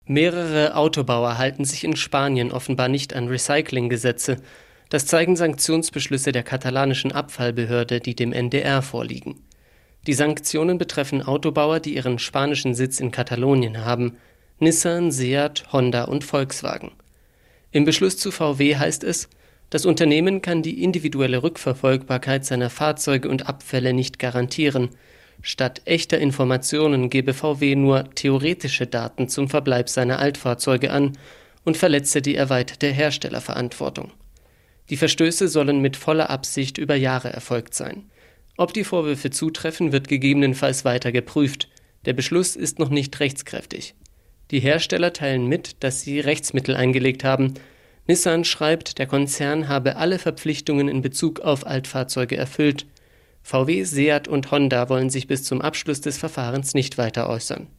Mehrere Autobauer halten sich in Spanien offenbar nicht an Recyclinggesetze. Das zeigen Sanktionsbeschlüsse der katalanischen Abfallbehörde, die dem NDR vorliegen. Die Sanktionen betreffen Autobauer, die ihren spanischen Sitz in Katalonien haben: Nissan, Seat, Honda und Volkswagen. Im Beschluss zu VW heißt es, das Unternehmen kann die individuelle Rückverfolgbarkeit seiner Fahrzeuge und Abfälle nicht garantieren. Statt echter Informationen gebe VW nur theoretische Daten zum Verbleib seiner Altfahrzeuge an und verletze die erweiterte Herstellerverantwortung. Die Verstöße sollen mit voller Absicht über Jahre erfolgt sein. Ob die Vorwürfe zutreffen, wird gegebenenfalls weiter geprüft. Der Beschluss ist noch nicht rechtskräftig. Die Hersteller teilen mit, dass sie Rechtsmittel eingelegt haben. Nissan schreibt, der Konzern habe alle Verpflichtungen in Bezug auf Altfahrzeuge erfüllt. VW, Seat und Honda wollen sich bis zum Abschluss des Verfahrens nicht weiter äußern.